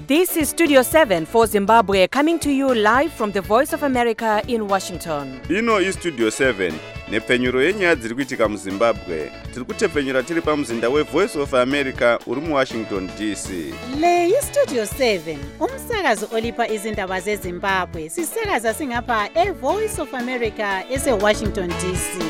This is Studio 7 for Zimbabwe, coming to you live from the Voice of America in Washington. Ino iStudio 7 nepfenyuro yenyaya dziri kuitika muZimbabwe. Tiri kutepfenyura tiri pamuzinda weVoice of America uri muWashington DC. Le iStudio 7 umsakazo olipa izindaba zeZimbabwe. Sisakaza singapha eVoice of America eseWashington DC.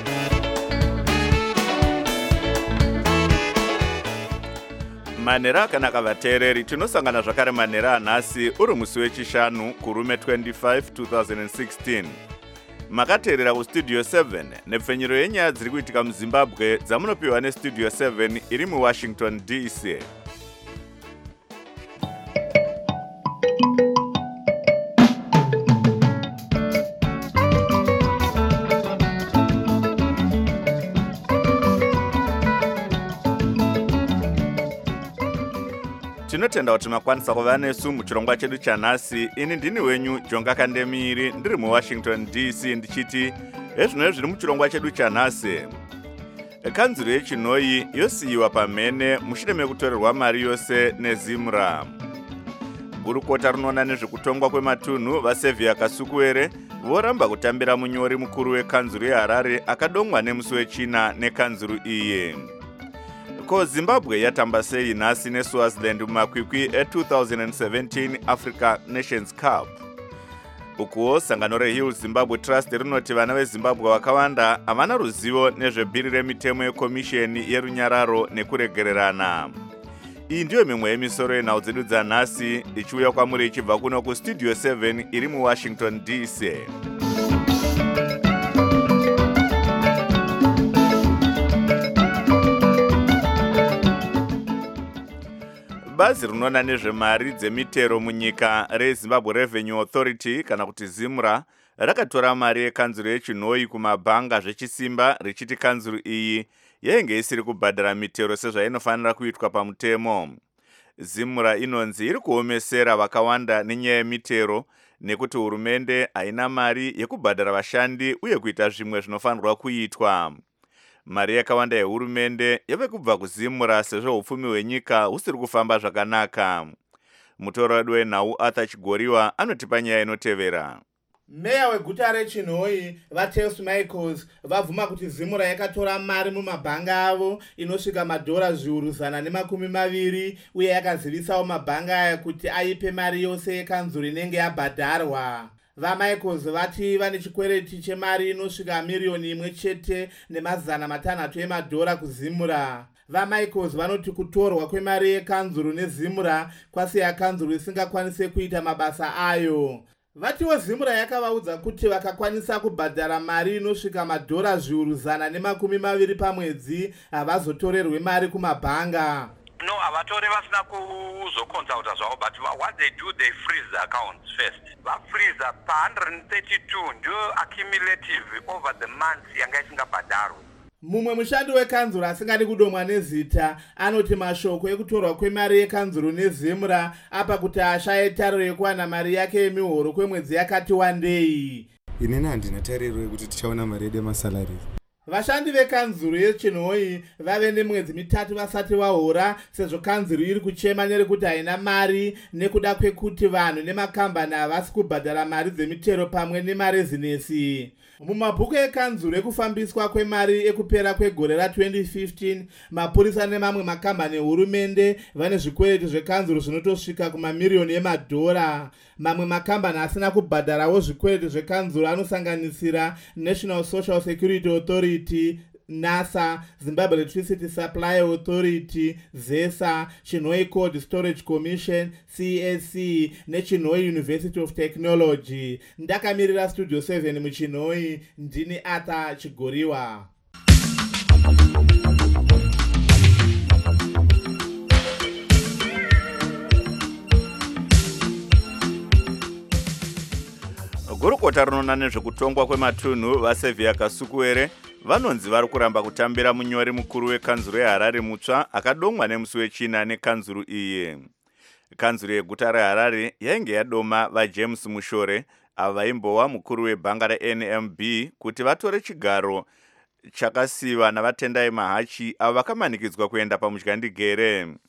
Manera kana kavateereri tinosangana zvakare manera anhasi uri musi wechishanu kurume 25 2016. Makateerera kuStudio 7 nepfenyuro yenyaya dziri kuitika muZimbabwe dzamunopiwa neStudio 7 iri muWashington DC. Tinotenda kuti makwanisa kuva nesu muchirongwa chedu chanhasi. Ini ndini wenyu Jonga Kandemiri ndiri muWashington DC ndichiti ezvino zviri muchirongwa chedu chanhasi. Kanzuro yechinoi yosiyiwa pamhene mushure mekutorerwa mari yose neZimra. Gurukota rinoona nezvekutongwa kwematunhu vaSevia Kasukuwere voramba kutambira munyori mukuru wekanzuro yeHarare akadongwa nemusi wechina nekanzuro iyi. Ko Zimbabwe yatamba sei nhasi neSwaziland mumakwikwi e2017 Africa Nations Cup. Ukuwo sangano reHill Zimbabwe Trust rinoti vana veZimbabwe vakawanda havana ruzivo nezvebhiri remitemo yekomisheni yerunyararo nekuregererana. Iyi ndiyo mimwe yemisoro yenhau dzedu dzanhasi ichiuya kwamuri ichibva kuno kuStudio 7 iri muWashington DC. Bazi rinoona nezvemari dzemitero munyika reZimbabwe Revenue Authority kana kuti Zimra rakatora mari yekanzuro yechinoi kumabhanga zvechisimba richiti kanzuro iyi yainge isiri kubhadhara mitero sezvainofanira kuitwa pamutemo. Zimra inonzi iri kuomesera vakawanda nenyaya yemitero nekuti hurumende haina mari yekubhadhara vashandi uye kuita zvimwe zvinofanirwa kuitwa. Mari yakawanda yehurumende yave kubva kuZimra sezvo upfumi hwenyika husiri kufamba zvakanaka. Mutauriri wenhau Arthur Chigoriwa anotipa nyaya inotevera. Meya weguta reChinhoi vaTels Michaels vabvuma kuti Zimra yakatora mari mumabhanga avo inosvika madhora zviuru 120 uye yakazivisawo mabhanga aya kuti aipe mari yose yekanzuro inenge yabhadharwa. VaMichaels vati vane chikwereti chemari inosvika miriyoni 1.6 emadhora kuZimra. VaMichaels vanoti kutorwa kwemari yekanzuro neZimra kwasiya kanzuro isingakwanise kuita mabasa ayo. Vatiwo Zimra yakavaudza kuti vakakwanisa kubhadhara mari inosvika madhora zviuru 120 pamwedzi havazotorerwe mari kumabhanga. No, avatore vasina kuzoconsulta zvavo, but what they do, they freeze the accounts first. Freeze pa 132 ndio accumulative over the months yanga isingabhadharwi. Mumwe mushandi wekanzuro asingadi kudomwa nezita anoti mashoko ekutorwa kwemari yekanzuro neZimra apa kuti ashaye tariro yekuwana mari yake yemihoro kwemwedzi yakati wandei. Inini handina tariro yekuti tichaona mari yedu yemasalari. Vashandi vekanzuro yeChinhoi vave nemwedzi 3 vasati vahora sezvo kanzuro iri kuchema nerekuti haina mari nekuda kwekuti vanhu nemakambani havasi kubhadhara mari dzemitero pamwe nemarezinesi. Mumabhuku ekanzuro ekufambiswa kwemari ekupera kwegore ra2015 mapurisa nemamwe makambani ehurumende vane zvikwereti zvekanzuro zvinotosvika kumamiriyoni emadhora. Mamwe makambani asina kubhadharawo zvikwereti zvekanzuro anosanganisira National Social Security Authority, NASA, Zimbabwe Electricity Supply Authority, ZESA, Chinhoi Cold Storage Commission, CSC, neChinhoi University of Technology. Ndakamirira Studio 7 muChinhoi, ndini Arthur Chigoriwa. Gurukota rinoona nezvekutongwa kwematunhu vaSevia Kasukuwere vanonzi vari kuramba kutambira munyori mukuru wekanzuro yeHarare mutsva akadongwa nemusi wechina nekanzuro iyi. Kanzuro yeguta reHarare yainge yadoma vaJames Mushore ava vaimbowa mukuru webhanga reNMB kuti vatore chigaro chakasiva navatendai Mahachi avo vakamanikidzwa kuenda pamudyandigere.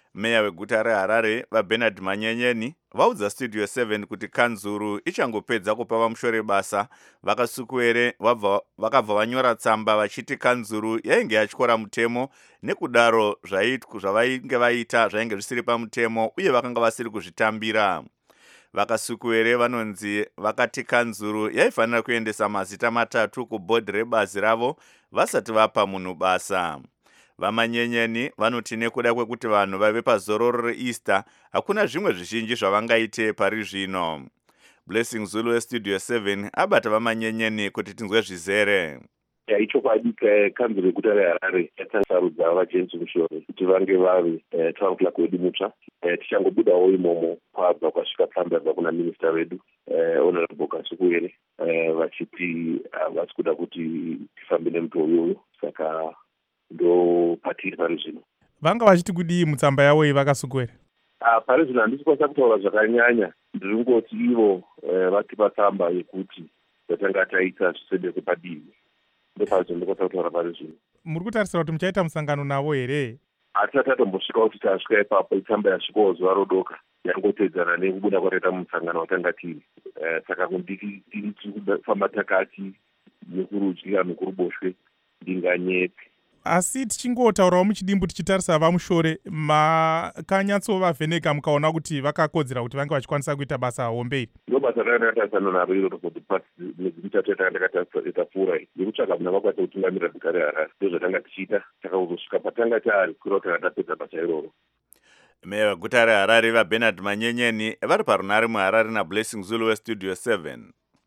Meya weguta reHarare vaBernard Manyenyeni vaudza Studio 7 kuti kanzuru ichangopedza kupa vamushore basa vakasukuere vakabva vanyora tsamba vachiti kanzuru yainge yatyora mutemo nekudaro zvavainge vaita zvainge zvisiri pamutemo uye vakanga vasiri kuzvitambira. Vakasukuere vanonzi vakati kanzuru yaifanira kuendesa mazita matatu kubhodhi rebazi ravo vasati vapa munhu basa. Vamanyenyeni vanoti nekuda kwekuti vanhu vave pazororo reEaster hakuna zvimwe zvizhinji zvavangaite pari zvino. Blessing Zulu weStudio 7 abata vamanyenyeni kuti tinzwe zvizere. Ichokwadi kanzuru yeguta reHarare yatasarudza vaJames Mushore kuti vange vari town clerk wedu mutsva. Tichangobudawo imomo kwabva kwasvika tsamba yabva kuna minista wedu honorable Kasukuere vachiti havasi kuda kuti tifambe nemutoo uyoyo, saka ndo patiri pari zvino. Vanga vachiti kudii mutsamba yavo iyi Vakasukuere? Pari zvino handisi kwanisa kutaura zvakanyanya, ndiri kungoti ivo vatipa tsamba yekuti zvatanga taita zvisendese padivi. Ndopazvo ndikwanisa kutaura pari zvino. Muri kutarisira kuti muchaita musangano navo here? Hatisati tatombosvika kuti tasvika ipapo, tsamba yasvikawo zuva rodoka yangotedzana nekubuda kwataita musangano watanga tiri. Saka kundiri kufamba takati nekurudyi kana nekuruboshwe ndinganyepe. Asi tichingotaurawo muchidimbu tichitarisa vamushore, makanyatsovavheneka mukaona kuti vakakodzera kuti vange vachikwanisa kuita basa hombe iri? Ndo basa rakatarisana naro iro kuti pasi mwedzi mitatu yatakatapfuura yekutsvaka muna vakwanisa kutungamirira guta reHarare. Ndo zvatanga tichiita, takazosvika patanga tari kura kuti tapedza basa iroro. Meya weguta reHarare vaBernard Manyenyeni vari parunare muHarare naBlessing Zulu weStudio 7.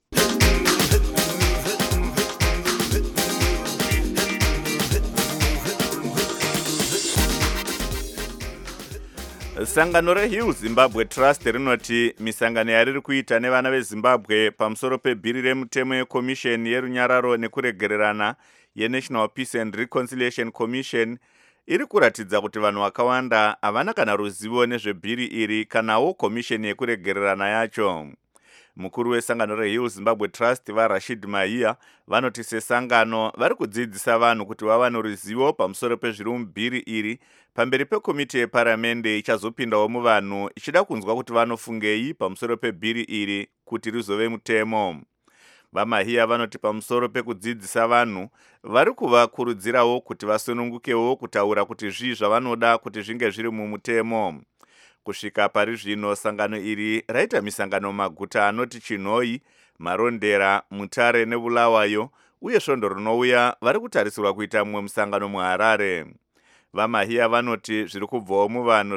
Sangano reHill Zimbabwe Trust rinoti misangano yariri kuita nevana veZimbabwe pamusoro pebhiri remutemo yekomisheni yerunyararo nekuregererana yeNational Peace and Reconciliation Commission iri kuratidza kuti vanhu vakawanda havana kana ruzivo nezvebhiri iri kanawo komisheni yekuregererana yacho. Mukuru wesangano reHill Zimbabwe Trust vaRashid Mahia vanoti sesangano vari kudzidzisa vanhu kuti vava noruzivo pamusoro pezviri mubhiri iri pamberi pekomiti yeparamende ichazopindawo muvanhu ichida kunzwa kuti vanofungei pamusoro pebhiri iri kuti rizove mutemo. VaMahia vanoti pamusoro pekudzidzisa vanhu vari kuvakurudzirawo kuti vasunungukewo kutaura kuti zvii zvavanoda kuti zvinge zviri mumutemo. Kusvika pari zvino sangano iri raita misangano maguta anoti Chinhoi, Marondera, Mutare neBulawayo uye svondo rinouya vari kutarisirwa kuita mumwe musangano muHarare. VaMahia vanoti zviri kubvawo muvanhu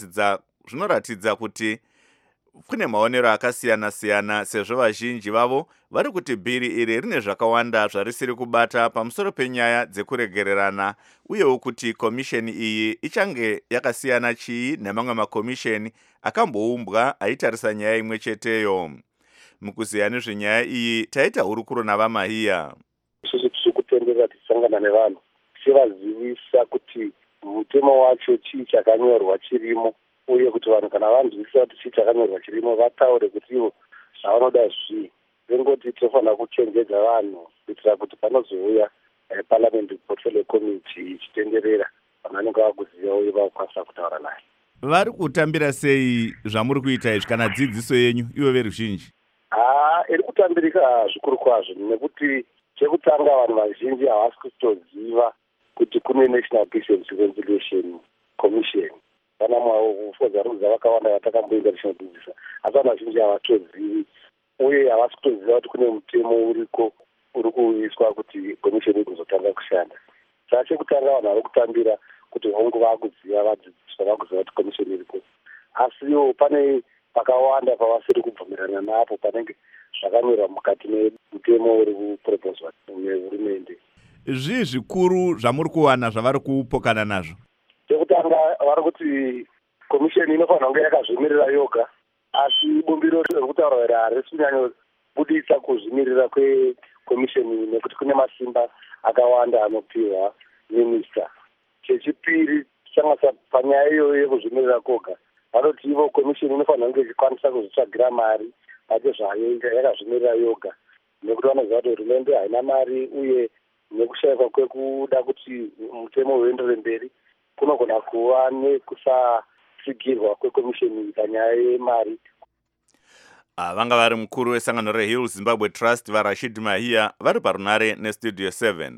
zvinoratidza kuti kune maonero akasiyana-siyana sezvo vazhinji vavo vari kuti bhiri iri rine zvakawanda zvarisiri kubata pamusoro penyaya dzekuregererana uyewo kuti komisheni iyi ichange yakasiyana chii nemamwe makomisheni akamboumbwa aitarisa nyaya imwe cheteyo. Mukuziya nezvenyaya iyi taita hurukuro navaMahia. Isusu tiri kutenderera tichisangana nevanhu tichivazivisa kuti mutemo wacho chii chakanyorwa chirimo, uye kuti vanhu kana vanzwisisa kuti chii chakanyorwa chirimo vataure kuti ivo zvavanoda zvii. Vengoti tofanira kuchenjedza vanhu kuitira kuti panozouya parliament portfolio committee ichitenderera vanhu vanenge vakuziva uye vakukwanisa kutaura naye. Vari kutambira sei zvamuri kuita izvi kana dzidziso yenyu ivo veruzhinji? Iri kutambirika zvikuru kwazvo nekuti chekutanga vanhu vazhinji havasi kutoziva kuti kune National Peace and Reconciliation Commission. Vana mwaofodzaruza vakawanda vatakamboinda tichinodzidzisa, asi vanhu vazhinji havatozivi uye havasi kutoziva kuti kune mutemo uriko uri kuiswa kuti komisheni ikuzotanga kushanda. Saka chekutanga vanhu vari kutambira kuti hongu vakuziva, vadzidziswa vakuziva kuti komisheni iriko, asiwo pane pakawanda pavasiri kubvumirana napo panenge zvakanyorwa mukati memutemo uri kupropozwa nehurumende. Zvii zvikuru zvamuri kuwana zvavari kupokana nazvo? Chekutanga vari kuti komisheni inofanira kunge yakazvimirira yoga, asi bumbiro riri kutaura here harisi kunyanya budisa kuzvimirira kwekomisheni nekuti kune masimba akawanda anopiwa minista. Chechipiri changasa panyaya iyoyo yekuzvimirira koga, vanoti ivo komisheni inofanira kunge ichikwanisa kuzvitsvagira mari pacho zvayo yakazvimirira yoga, nekuti vanoziva kuti hurumende haina mari uye nekushayikwa kwekuda kuti mutemo uendere mberi kunogona kuva nekusaita kutsigirwa kwekomisheni panyaya yemari. Vanga vari mukuru wesangano reHill Zimbabwe Trust vaRashid Mahia vari parunare nestudio 7.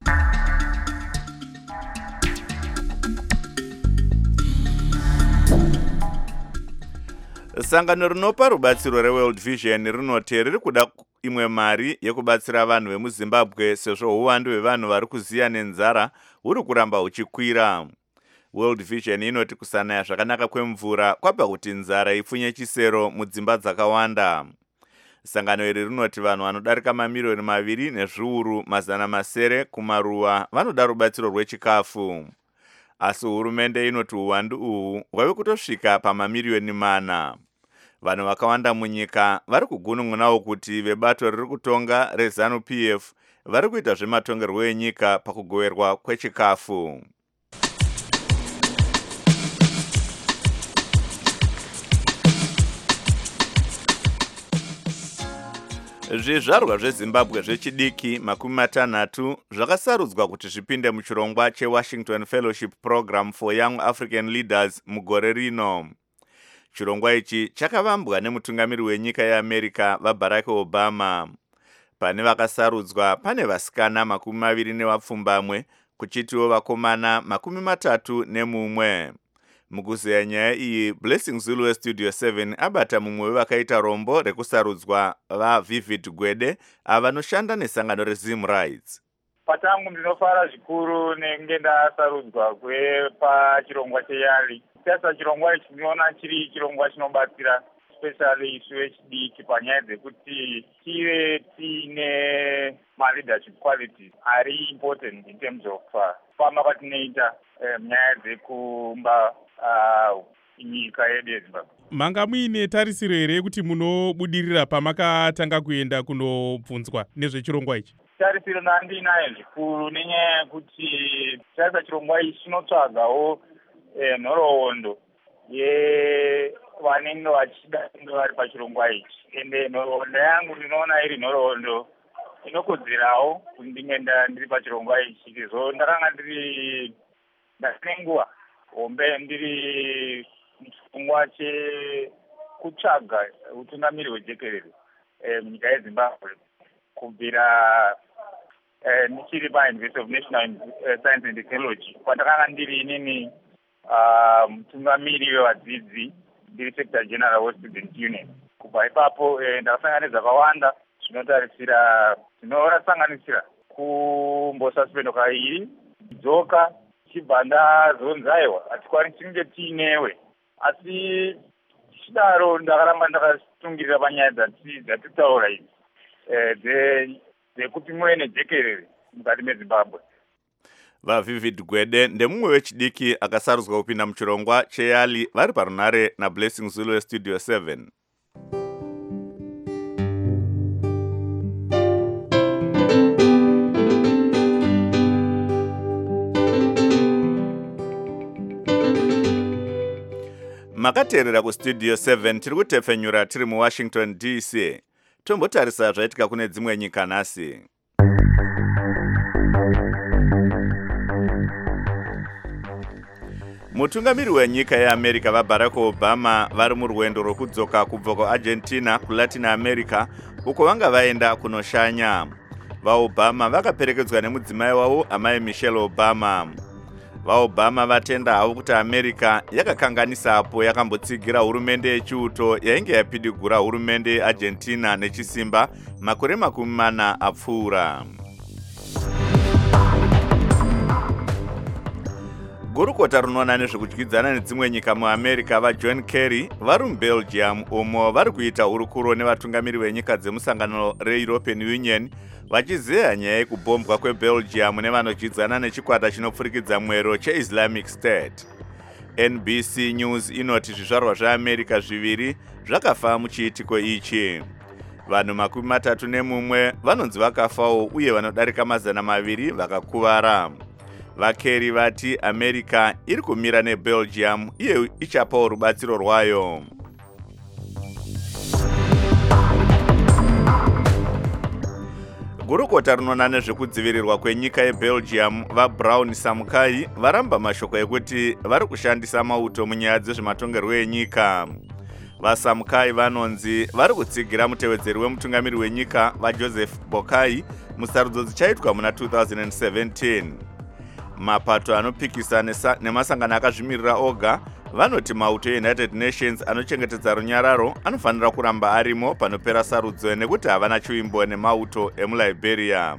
Sangano rinopa rubatsiro reWorld Vision rinoti riri kuda imwe mari yekubatsira vanhu vemuZimbabwe sezvo uwandu hwevanhu vari kuziya nenzara huri kuramba huchikwira. World Vision inoti kusanaya zvakanaka kwemvura kwapa kuti nzara ipfunye chisero mudzimba dzakawanda. Sangano iri rinoti vanhu vanodarika mamiliyoni 2,700,000 kumaruwa vanoda rubatsiro rwechikafu. Asi hurumende inoti uwandu uhu hwave kutosvika pamamiliyoni 4. Vanhu vakawanda munyika vari kugunun'unawo kuti vebato riri kutonga reZANU-PF vari kuita zvematongerwo enyika pakugoverwa kwechikafu. Zvizvarwa zveZimbabwe zvechidiki 60 zvakasarudzwa kuti zvipinde muchirongwa cheWashington Fellowship Program for Young African Leaders mugore rino. Chirongwa ichi chakavambwa nemutungamiri wenyika yeAmerica vaBarack Obama. Pane vakasarudzwa pane vasikana 20 kuchitiwo vakomana 31. Mukuzeya nyaya iyi, Blessing Zulu westudio 7 abata mumwe wevakaita rombo rekusarudzwa vaVivid Gwede avanoshanda nesangano reZim Rights. Patangu ndinofara zvikuru nenge ndasarudzwa pachirongwa cheyali. Sasa chirongwa ichi ndinoona chiri chirongwa chinobatsira especially isu vechidiki panyaya dzekuti tive tiine leadership qualities ari important in terms of fama kwatinoita nyaya dzekumba nyika yedu yeZimbabwe. Manga muine tarisiro here yekuti munobudirira pamakatanga kuenda kunobvunzwa nezvechirongwa ichi? Tarisiro ndandinayo zvikuru nenyaya yekuti sasa chirongwa ichi chinotsvagawo nhoroondo yevanenge vachida kunge vari pachirongwa ichi. Ende nhoroondo yangu ndinoona iri nhoroondo inokodzerawo kuti ndinge ndiri pachirongwa ichi. Sezvo ndaranga ndine nguva hombe ndiri muchirongwa chekutsvaga utungamiri hwejekerere munyika yeZimbabwe kubvira ndichiri paUniversity of National Science and Technology kwandakanga ndiri inini mutungamiri wevadzidzi ndiri Secretary General weStudent Union. Kubva ipapo ndakasangana nezvakawanda zvinosanganisira kumbosaspendwa kairi dzoka chibva ndazonzaiwa hatikwanisi kunge tiinewe, asi tichidaro ndakaramba ndakatungirira panyaya dzatitaura idzi dzekuti muve nejekerere mukati meZimbabwe. VaVivid Gwede ndemumwe wechidiki akasarudzwa kupinda muchirongwa cheyali vari parunare naBlessing Zulu westudio 7. Makateerera kustudio 7 tiri kutepfenyura tiri muWashington DC. Tombotarisa zvaitika kune dzimwe nyika nhasi. Mutungamiri wenyika yeAmerica vaBarack Obama vari murwendo rwokudzoka kubva kuArgentina kuLatin America uko vanga vaenda kunoshanya. VaObama vakaperekedzwa nemudzimai wavo amai Michelle Obama. VaObama vatenda havo kuti America yakakanganisapo yakambotsigira hurumende yechiuto yainge yapidigura hurumende yeArgentina nechisimba makore 40 apfuura. Gurukota runoona nezvekudyidzana nedzimwe nyika muAmerica vaJohn Kerry vari muBelgium umo vari kuita hurukuro nevatungamiri venyika dzemusangano reEuropean Union vachizeya nyaya yekubhombwa kweBelgium nevanodyidzana nechikwata chinopfurikidza mwero cheIslamic State. NBC News inoti zvizvarwa zveAmerica 2 zvakafa muchiitiko ichi. Vanhu 31 vanonzi vakafawo uye vanodarika 200 vakakuvara. VaKerry vati America iri kumira neBelgium iye ichapawo rubatsiro rwayo. gurukota rinoona nezvekudzivirirwa kwenyika yebelgium vaBrown Samukai varamba mashoko ekuti vari kushandisa mauto munyaya dzezvematongerwo enyika. VaSamukai vanonzi vari kutsigira mutevedzeri wemutungamiri wenyika vaJoseph Boakai musarudzo dzichaitwa muna 2017. Mapato anopikisa nemasangano akazvimirira oga vanoti mauto eUnited Nations anochengetedza runyararo anofanira kuramba arimo panopera sarudzo nekuti havana chiimbo nemauto emuLiberia.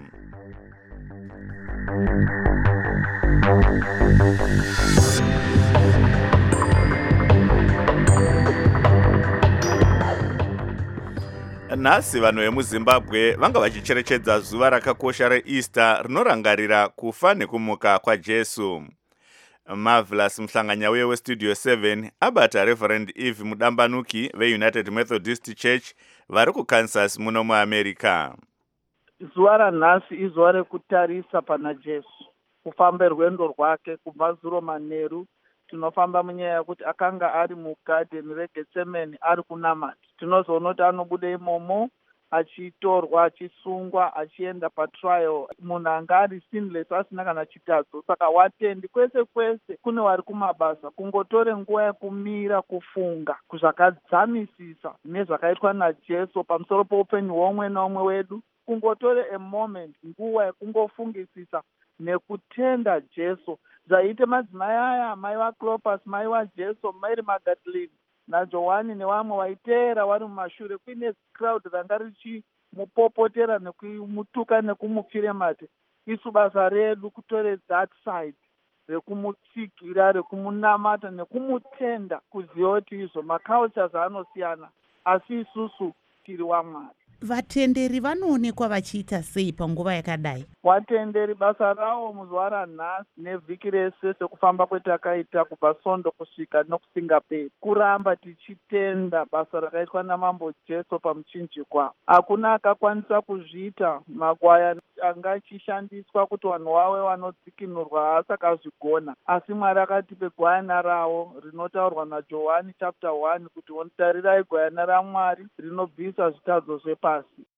Nhasi vanhu vemuZimbabwe vanga vachicherechedza zuva rakakosha reEaster rinorangarira kufa nekumuka kwaJesu. Marvelous muhlanganyauye weStudio 7 abata Reverend Eve Mudambanuki veUnited Methodist Church vari kuKansas muno muAmerica. Zuva ranhasi izuva rekutarisa pana Jesu, kufamba rwendo rwake kubva zuro manheru. Tinofamba munyaya yekuti akanga ari mugarden reGetsemani ari kunamata. Tinozoona kuti anobuda imomo achitorwa, achisungwa, achienda patrial. Munhu anga ari sinless asina kana chitadzo. Saka watendi kwese kwese kune vari kumabasa kungotore nguva yekumira kufunga zvakadzamisisa nezvakaitwa naJesu pamusoro poupenyu hwomwe naumwe wedu. Kungotore a moment, nguva yekungofungisisa nekutenda Jesu. Zvaite madzimai aya, mai vaClopas, mai vaJesu, Mary Magdalene naJohani nevamwe vaiteera vari mumashure, kuine crowd ranga richimupopotera nekumutuka nekumupfire mate. Isu basa redu kutore that side rekumutsigira, rekumunamata nekumutenda, kuziva kuti izvo macultures anosiyana asi isusu tiri waMwari. Vatenderi vanoonekwa vachiita sei panguva yakadai? Vatenderi basa ravo muzuva ranhasi nevhiki rese sekufamba kwetakaita kubva Sondo kusvika nokusingaperi, kuramba tichitenda basa rakaitwa namambo Jesu pamuchinjikwa. Hakuna akakwanisa kuzviita. Makwaya anga achishandiswa kuti vanhu vave vanodzikinurwa haasi akazvigona, asi Mwari akatipe gwayana ravo rinotaurwa naJohani chapter 1 kuti onotarirai gwayana raMwari rinobvisa zvitadzo zvepasi.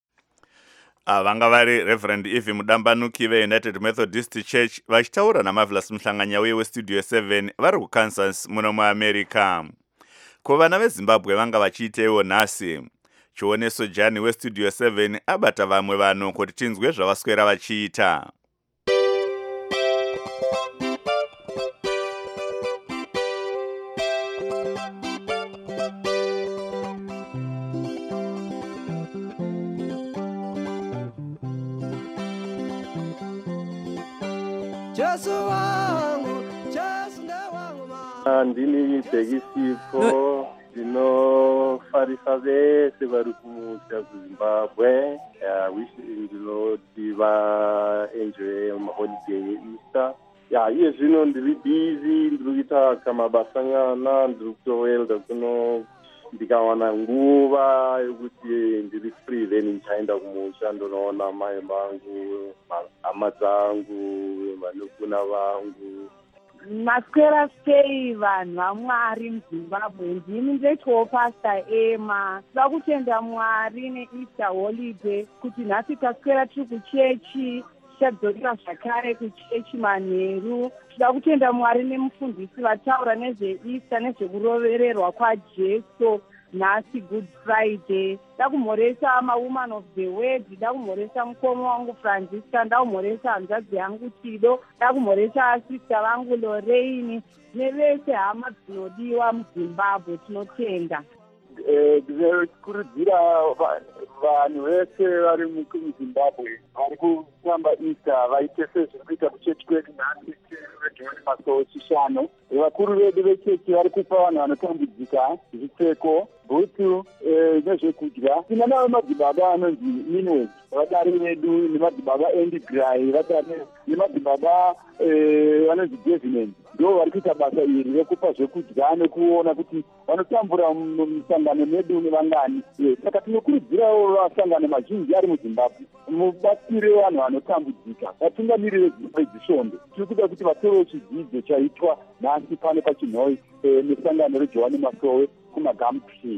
Vanga vari Reverend Eve Mudambanuki veUnited Methodist Church vachitaura naMarvelous muhlanganyauye weStudio 7 vari kuKansas muno muAmerica. Ko vana veZimbabwe vanga vachiiteiwo nhasi. Chioneso Jani weStudio 7 abata vamwe vanhu kuti tinzwe zvavaswera vachiita. Ndini Bhekisipho, ndinofarisa vese vari kumusha kuZimbabwe. Ndinoti vaenjoy maholiday eEaster. Iye zvino ndiri busy, ndiri kuita kamabasanyana, ndiri kutowelda kuno ndikawana nguva yokuti ndiri free, then ndichaenda kumusha ndonoona mai vangu, hama dzangu, vanokuna vangu. Maswera sei vanhu vaMwari muZimbabwe? Ndini ndetwo Pastor Emma. Toda kutenda Mwari neEaster holiday kuti nhasi taswera tiri kuchechi, tichadzokera zvakare kuchechi manheru. Toda kutenda Mwari nemufundisi vataura nezveEaster, nezvekurovererwa kwaJesu. Nhasi Good Friday. Ndakumhoresa mawoman of the word, ndakumhoresa mukoma wangu Francisca, ndakumhoresa hanzvadzi yangu Tido, ndakumhoresa asista vangu Lorraine nevese hama dzinodiwa muZimbabwe. Tinotenda. Ndinokurudzira vanhu vese vari muZimbabwe vari kufamba Easter vaite sezviri kuita kuchechi kwedu nhasi reJohani Masowe chishanu. Vakuru vedu vechechi vari kupa vanhu vanotambudzika zvipfeko, bhutu nezvekudya. Tina navo madzibaba anonzi Minway, vadari vedu, nemadzibaba Andy Gray, vadari nemadzibaba vanonzi Devinand. Ndo vari kuita basa iri rekupa zvekudya nekuona kuti vanotambura musangano medu nevangani. Saka tinokurudzirawo vasangano mazhinji ari muZimbabwe mubatsire vanhu vanotambudzika, vatungamiriri veZimbabwe dzisvondo. Tiri kuda kuti vatevewo chidzidzo chaitwa nhasi pano pachinhoi nesangano reJohani Masowe kumaGumtree.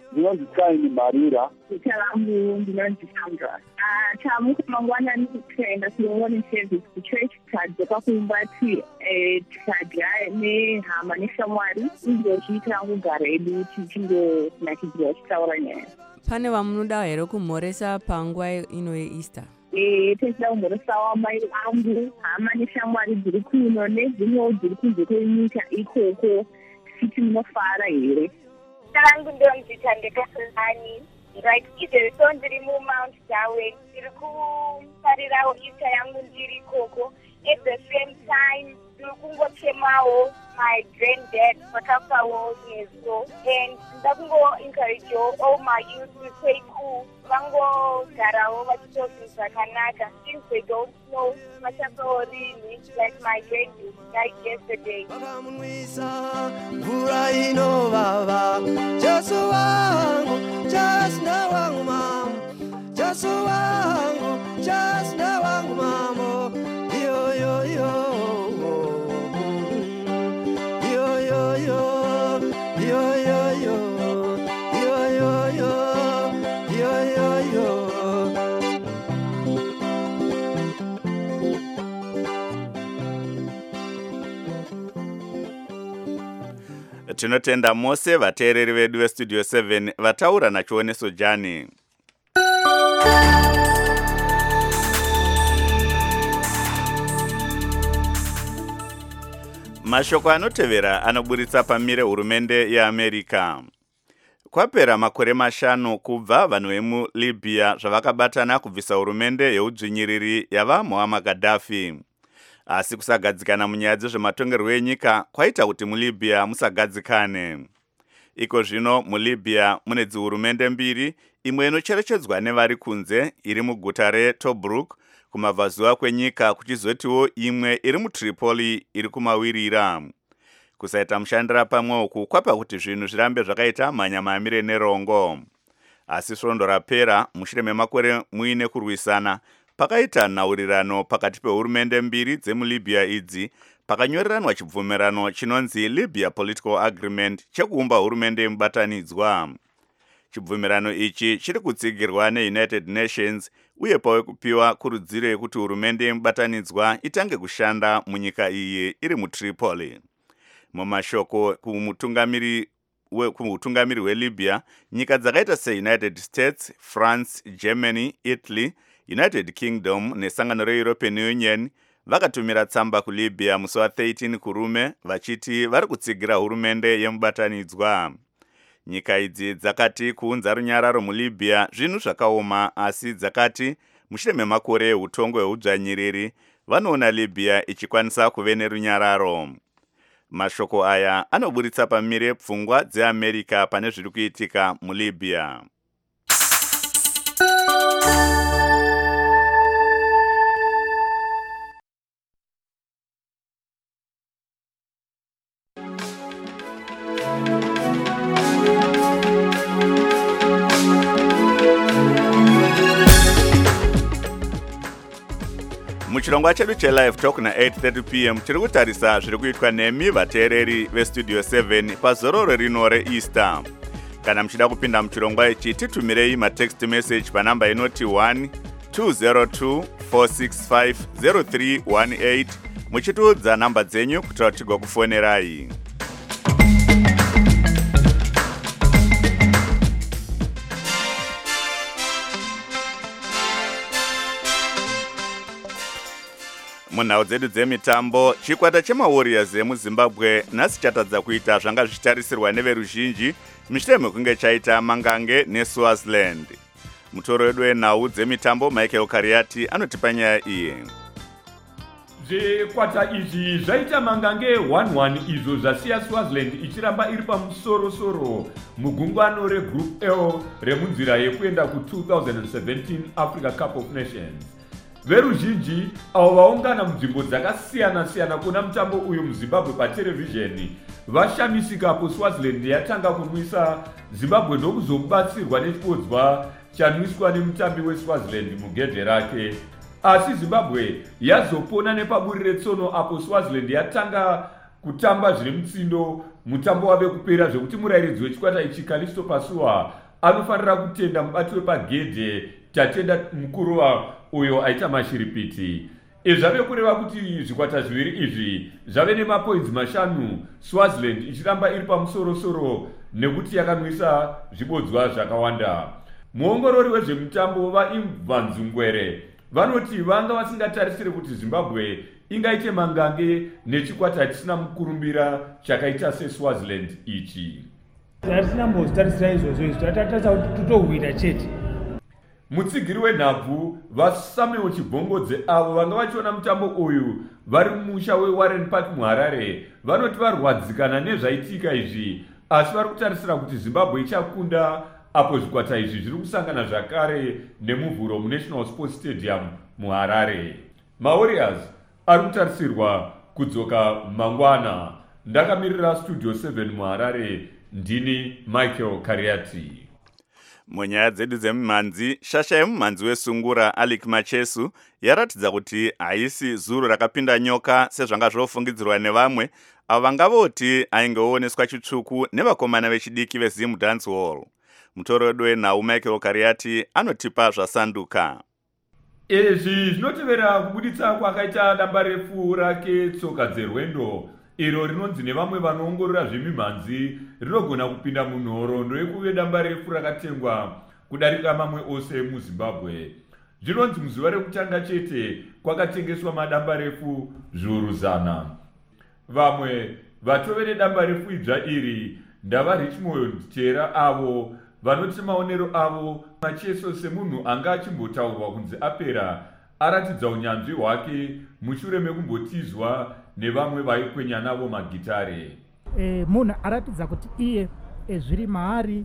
ndinonzi Tsaini Marira. Zita langu ndinonzi Sandra. Tamuka mangwanani kutenda morning service kuchurch tadzoka kumbati tikadya nehama neshamwari izvo zviita kugara edu tichingo nakidzwa chitaura nyaya. Pane vamunoda here kumhoresa panguva ino yeEaster? Techida kumhoresa mai vangu hama neshamwari dziri kuno nedzimwewo dziri kunze kwenyika ikoko tichiti munofara here. Zita langu ndonzi Tandekaselani. Right, izvo so ndiri muMount Darwin ndiri kufarirawo Easter yangu ndiri koko. At the same time ndiri kungochemawo my granddad vakafawo nezvo, and nda kungo-encourage all my youth to stay cool, vangogarawo vachitozvinhu zvakanaka since they don't know vachafawo rini, like my granddad died yesterday. Mvura inovava, Jesu wangu, jasna wangu mama, Jesu wangu, jasna wangu mama, yo yo yo, yo yo yo, yo yo yo, yo yo yo, yo yo yo. Tinotenda mose vateereri vedu vestudio 7 vataura nachioneso Jani. Mashoko anotevera anoburitsa pamire hurumende yeAmerika. Kwapera makore 5 kubva vanhu vemuLibya zvavakabatana kubvisa hurumende yeudzvinyiriri yava Muammar Gaddafi. Asi kusagadzikana munyaya dzezvematongerwo enyika kwaita kuti muLibya musagadzikane. Iko zvino muLibya mune dzihurumende mbiri, imwe inocherechedzwa nevari kunze iri muguta reTobruk kumabvazuva kwenyika, kuchizotiwo imwe iri muTripoli iri kumawirira. Kusaita mushandira pamwe uku kwapa kuti zvinhu zvirambe zvakaita manyamamire nerongo. Asi svondo rapera mushure memakore muine kurwisana, pakaita nhaurirano pakati pehurumende mbiri dzemuLibya idzi, pakanyoreranwa chibvumirano chinonzi Libya Political Agreement chekuumba hurumende yemubatanidzwa. Chibvumirano ichi chiri kutsigirwa neUnited Nations uye pave kupiwa kurudziro yekuti hurumende yemubatanidzwa itange kushanda munyika iyi iri muTripoli. Mumashoko kumutungamiri weLibya, nyika dzakaita seUnited States, France, Germany, Italy, United Kingdom nesangano reEuropean Union vakatumira tsamba kuLibya musi wa13 kurume vachiti vari kutsigira hurumende yemubatanidzwa. Nyika idzi dzakati kuunza runyararo muLibya zvinhu zvakaoma, asi dzakati mushure memakore eutongo hweudzvanyiriri vanoona Libya ichikwanisa kuve nerunyararo. Mashoko aya anoburitsa pamire pfungwa dzeAmerika pane zviri kuitika muLibya. Muchirongwa chedu cheLive Talk na 8:30 p.m. tiri kutarisa zviri kuitwa nemi vateereri vestudio 7 pazororo rino reEaster. Kana muchida kupinda muchirongwa ichi, titumirei matext message panamba inoti 1-202-465-0318 muchitiudza namba dzenyu kuti tigokufonerai. Munhau dzedu dzemitambo, chikwata chemaWarriors emuZimbabwe nhasi chatadza kuita zvanga zvichitarisirwa neveruzhinji mushure mekunge chaita mangange neSwaziland. Mutoro wedu wenhau dzemitambo Michael Kariati anotipa nyaya iyi. Zvikwata izvi zvaita mangange 1-1 izvo zvasiya Swaziland ichiramba iri pamusoro-soro mugungano reGroup L remunzira yekuenda ku2017 Africa Cup of Nations. Veruzhinji avo vaungana munzvimbo dzakasiyana-siyana kuna mutambo uyu muZimbabwe paterevhizheni vashamisika apo Swaziland yatanga kunwisa Zimbabwe ndokuzobatsirwa nechibodzwa chanwiswa nemutambi weSwaziland mugedhe rake. Asi Zimbabwe yazopona nepaburi retsono apo Swaziland yatanga kutamba zviri mutsindo mutambo wave kupera zvekuti murayiridzi wechikwata ichi Callisto Pasua anofanira kutenda mubati wepagedhe tatenda mukuru uyo aita mashiripiti. Izvi zvave kureva kuti zvikwata zviviri izvi zvave nemapoints 5, Swaziland ichiramba iri pamusoro-soro nekuti yakanwisa zvibodzwa zvakawanda. Muongorori wezvemutambo vaImvanzungwere vanoti vanga vasingatarisire kuti Zimbabwe ingaite mangange nechikwata chisina mukurumbira chakaita seSwaziland ichi. Hatinambotarisira izvozvo tatarisa kuti totohwina chete. Mutsigiri wenhabvu vaSamuel Chibhongodze avo vanga vachiona mutambo uyu vari mumusha weWarren Park muHarare vanoti varwadzikana nezvaitika izvi, asi vari kutarisira kuti Zimbabwe ichakunda apo zvikwata izvi zviri kusangana zvakare nemuvhuro muNational Sports Stadium muHarare. MaWarriors ari kutarisirwa kudzoka mangwana. Ndakamirira Studio 7 muHarare, ndini Michael Kariati. Munyaya dzedu dzemimhanzi, shasha yemumhanzi wesungura Alec Machesu yaratidza kuti haisi zuro rakapinda nyoka sezvanga zvofungidzirwa nevamwe avo vanga voti ainge ooneswa chitsvuku nevakomana vechidiki veZim Dance Hall. Mutori wedu wenhau Michael Kariati anotipa zvasanduka. Izvi zvinotevera kubuditsa kwakaita damba refu rake Tsoka Dzerwendo iro rinonzi nevamwe vanoongorora zvemimhanzi rinogona kupinda munhoroondo yekuve damba refu rakatengwa kudarika mamwe ose muZimbabwe. Zvinonzi muzuva rekutanga chete kwakatengeswa madamba refu zviuru 100. Vamwe vatove nedamba refu idzva iri ndava Richmond Tera avo vanoti maonero avo Macheso semunhu anga achimbotaurwa kunzi apera aratidza unyanzvi hwake mushure mekumbotizwa nevamwe vaikwenya navo magitare. Munhu aratidza kuti iye zviri maari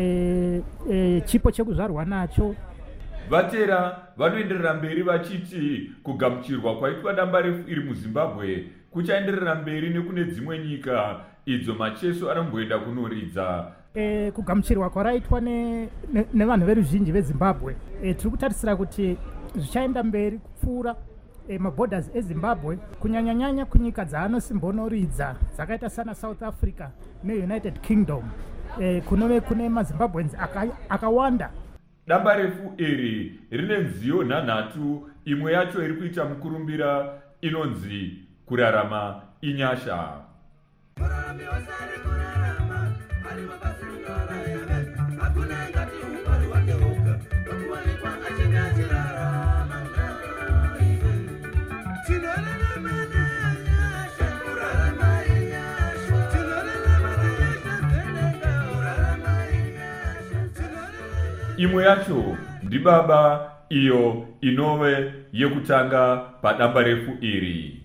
chipo chekuzvarwa nacho. Vatera vanoenderera mberi vachiti kugamuchirwa kwaitwa damba refu iri muZimbabwe kuchaenderera mberi nekune dzimwe nyika idzo Macheso anomboenda kunoridza. Kugamuchirwa kwaraitwa nevanhu veruzhinji veZimbabwe tiri kutarisira kuti zvichaenda mberi kupfuura maborders eZimbabwe kunyanyanyanya kunyika dzaanosimbonoridza dzakaita sana South Africa neUnited Kingdom kunove kune maZimbabweans akawanda. Damba refu iri rine nziyo nhanhatu, imwe yacho iri kuita mukurumbira inonzi kurarama inyasha. Imwe yacho ndibaba iyo inove yekutanga padamba refu iri.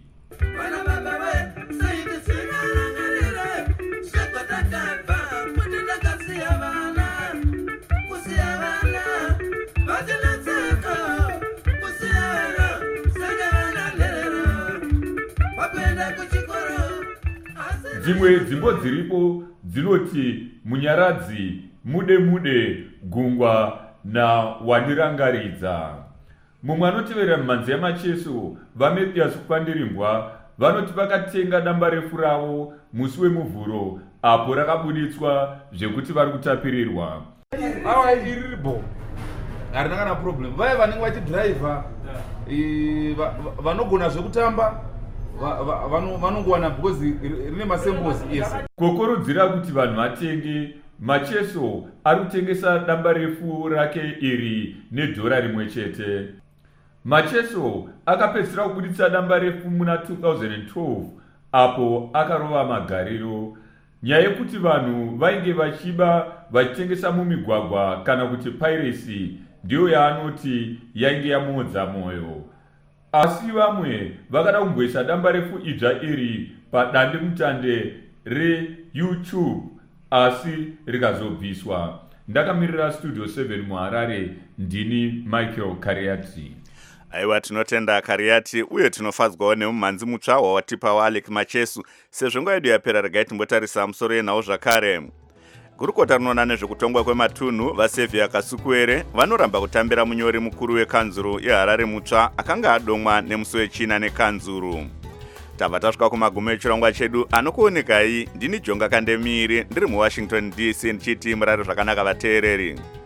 Dzimwe dzimbo dziripo dzinoti Munyaradzi, Mude Gungwa na Wandirangaridza. Mumwe anotevera mimhanzi yaMacheso vaMathias Kupandirimbwa vanoti vakatenga damba refu ravo musi wemuvhuro apo rakabuditswa zvekuti vari kutapirirwa. Awa iribo harina kana problem. Vaya vanenge vachidhiraivha vanogona zvekutamba vanongowana because rine masembos ese. Kukurudzira kuti vanhu vatenge, Macheso ari kutengesa damba refu rake iri nedhora rimwe chete. Macheso akapedzisira kubuditsa damba refu muna 2012 apo akarova magariro. Nyaya yekuti vanhu vainge vachiba vachitengesa mumigwagwa kana kuti piracy ndiyo yaanoti yainge yamodza mwoyo. Asi vamwe vakada kumboisa damba refu idzva iri padandemutande reYouTube asi rikazobviswa. Ndakamirira Studio 7 muHarare, ndini Michael Kariati. Aiwa, tinotenda Kariati uye tinofadzwawo nemumhanzi mutsva wawatipa waAlec Machesu. Sezvo nguva yedu yapera, regai timbotarisa musoro yenhau zvakare. Gurukota rinoona nezvekutongwa kwematunhu vaSevia Kasukuere vanoramba kutambira munyori mukuru wekanzuru yeHarare mutsva akanga adomwa nemusi wechina nekanzuru. tabva tasvika kumagumo echirongwa chedu anokuonekai ndini Jonga Kandemiri ndiri muWashington DC ndichiti murare zvakanaka vateereri.